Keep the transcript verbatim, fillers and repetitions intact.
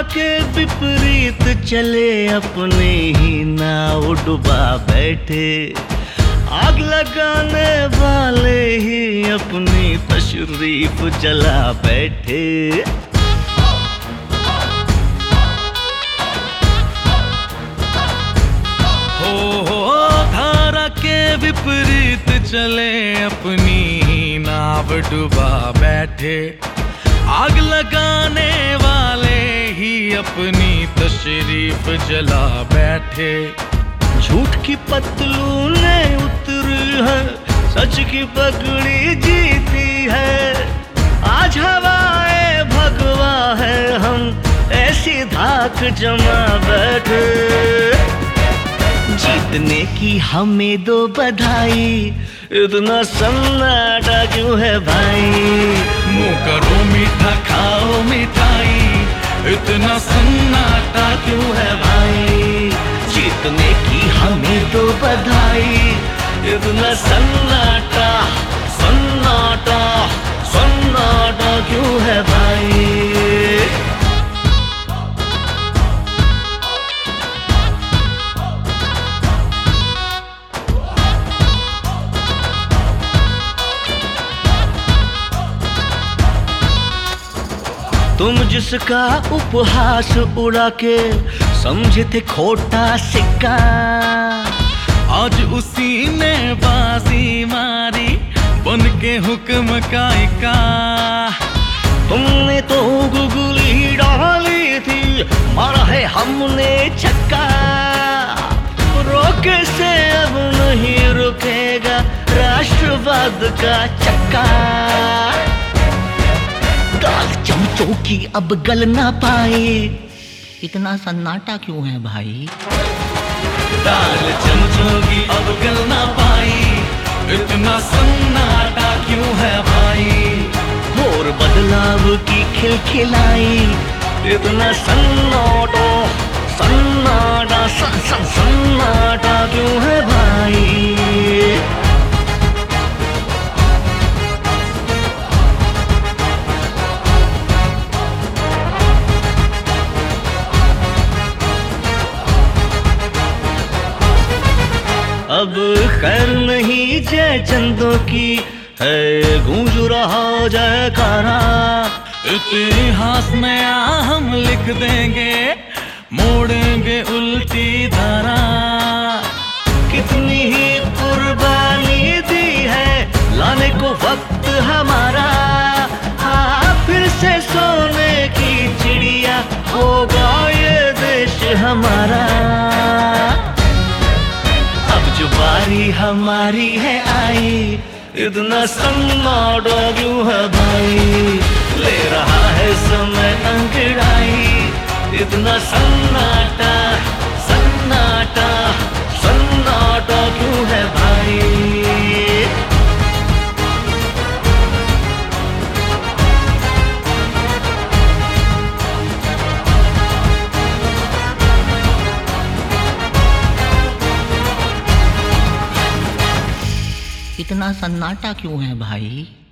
के विपरीत चले, अपने ही नाव डुबा बैठे। आग लगाने वाले ही अपनी तशरीफ जला बैठे। हो हो धारा के विपरीत चले, अपनी ही नाव डुबा बैठे। आग लगाने वाले ही अपनी तशरीफ जला बैठे। झूठ की पतलूनें उतरी है, सच की पगड़ी जीती है। आज हवाए भगवा है, हम ऐसी धाक जमा बैठे। जीतने की हमें दो बधाई, इतना सन्नाटा क्यों है भाई। मुंह करो मीठा खाओ मिठाई, इतना सन्नाटा क्यों है भाई। जीतने की हमें दो बधाई, इतना सन्नाटा सन्नाटा सन्नाटा क्यों है भाई। तुम जिसका उपहास उड़ा के समझे थे खोटा सिक्का, आज उसी ने बाजी मारी बन के हुक्म का इक्का। तुमने तो गुगली डाली थी, मारा है हमने छक्का। रोके से अब नहीं रुकेगा राष्ट्रवाद का चक्का। दाल चमचों की अब गल ना पाए, इतना सन्नाटा क्यों है भाई। दाल चमचों की अब गल ना पाई, इतना सन्नाटा क्यों है भाई। और बदलाव की खिलखिलाई, इतना सन्नाटा सन्नाटा सन सन सन्नाटा क्यों है भाई। अब खैर नहीं जय चंदों की है, गूंज रहा जयकारा। इतिहास नया हम लिख देंगे, मोड़ेंगे उल्टी धारा। कितनी ही कुर्बानी दी है, लाने को वक्त हमारा। हाँ फिर से सोने की चिड़िया होगा ये देश हमारा। जो बारी हमारी है आई, इतना सन्नाटा क्यों है भाई। ले रहा है समय अंगड़ाई, इतना सन्नाटा सन्नाटा सन्नाटा क्यों है भाई। इतना सन्नाटा क्यों है भाई।